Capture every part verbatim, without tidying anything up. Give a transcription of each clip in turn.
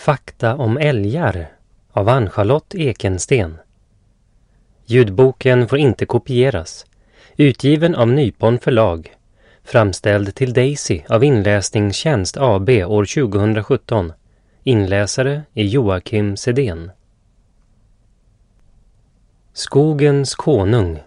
Fakta om älgar av Ann-Charlotte Ekensten. Ljudboken får inte kopieras. Utgiven av Nypon förlag. Framställd till Daisy av Inläsningstjänst A B år tjugohundrasjutton. Inläsare är Joakim Sedén. Skogens konung.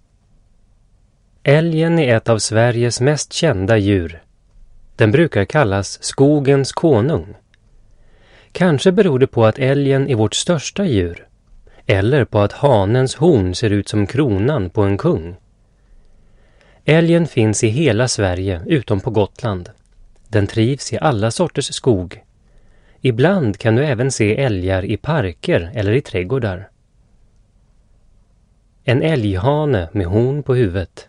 Älgen är ett av Sveriges mest kända djur. Den brukar kallas skogens konung. Kanske beror det på att älgen är vårt största djur, eller på att hanens horn ser ut som kronan på en kung. Älgen finns i hela Sverige utom på Gotland. Den trivs i alla sorters skog. Ibland kan du även se älgar i parker eller i trädgårdar. En älghane med horn på huvudet.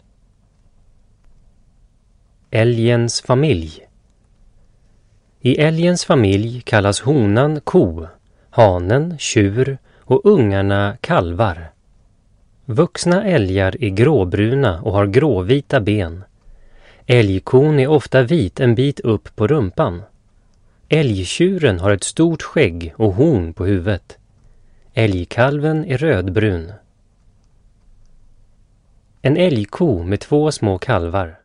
Älgens familj. I älgens familj kallas honan ko, hanen tjur och ungarna kalvar. Vuxna älgar är gråbruna och har gråvita ben. Älgkon är ofta vit en bit upp på rumpan. Älgtjuren har ett stort skägg och horn på huvudet. Älgkalven är rödbrun. En älgko med två små kalvar.